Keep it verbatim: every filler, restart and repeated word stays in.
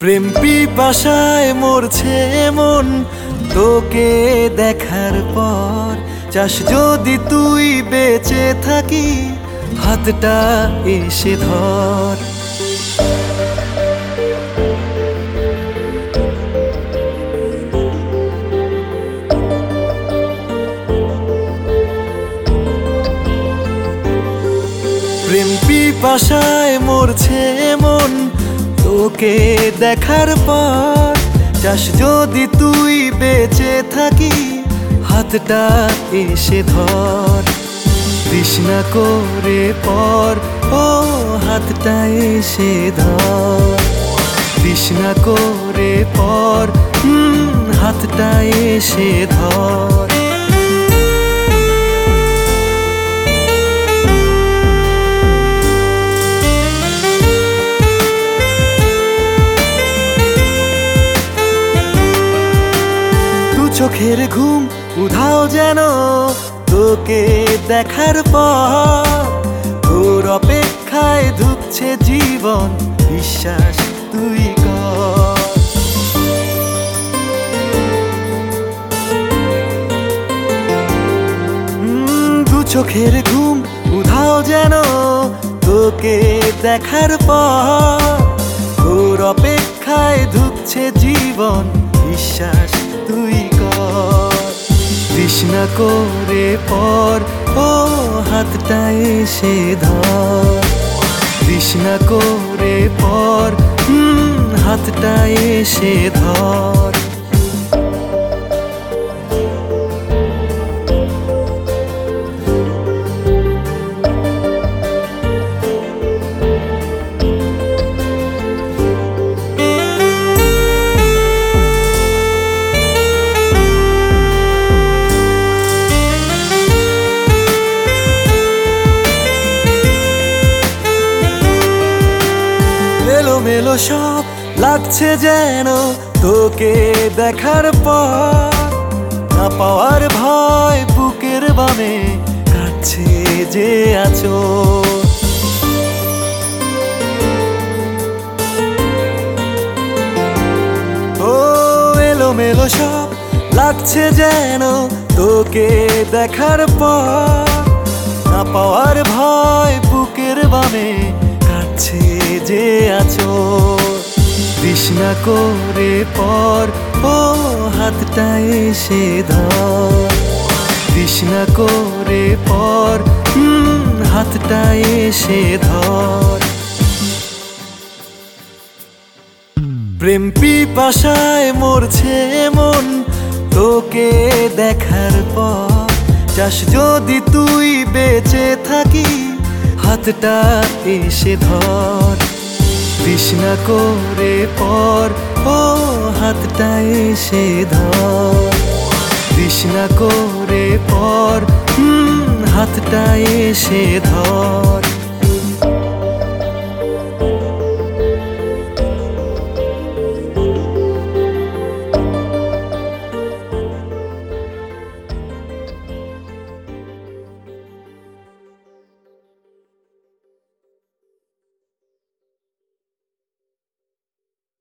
প্রেম পিপাসায় মরছে মন তোকে দেখার পর। চাস যদি তুই বেঁচে থাকি হাতটা এসে ধর। প্রেম পিপাসায় মরছে মন তোকে দেখার পর। চাস যদি তুই বেঁচে থাকি হাতটা এসে ধর। তৃষ্ণা করে পর ও হাতটা এসে ধর। তৃষ্ণা করে পর হুম হাতটা এসে ধর। চোখের ঘুম উধাও যেন তোকে দেখার পর। তোর অপেক্ষায় ধুকছে জীবন বিশ্বাস তুই কর। দু চোখের ঘুম উধাও যেন তোকে দেখার পর। তোর অপেক্ষায় ধুকছে জীবন বিশ্বাস তুই কর। তৃষ্ণা করে পর ও হাতটা এসে ধর। তৃষ্ণা করে পর হুম হাতটা এসে ধর। মেলো সব লাগছে যেন তোকে দেখার পর। না পাওয়ার ভয় বুকের বামে কাটছে যে আঁচল। ও এলো মেলো সব লাগছে যেন তোকে দেখার পর। না পাওয়ার ভয় বুকের বামে কাটছে যে আঁচল। তৃষ্ণা করে পর ও হাতটা এসে ধর। তৃষ্ণা করে পর হুম হাতটা এসে ধর। প্রেম পিপাসায় মরছে মন তোকে দেখার পর। চাস যদি তুই বেঁচে থাকি হাতটা এসে ধর। তৃষ্ণা করে পর ও হাতটা এসে ধর। তৃষ্ণা করে পর হুম হাতটা এসে ধর।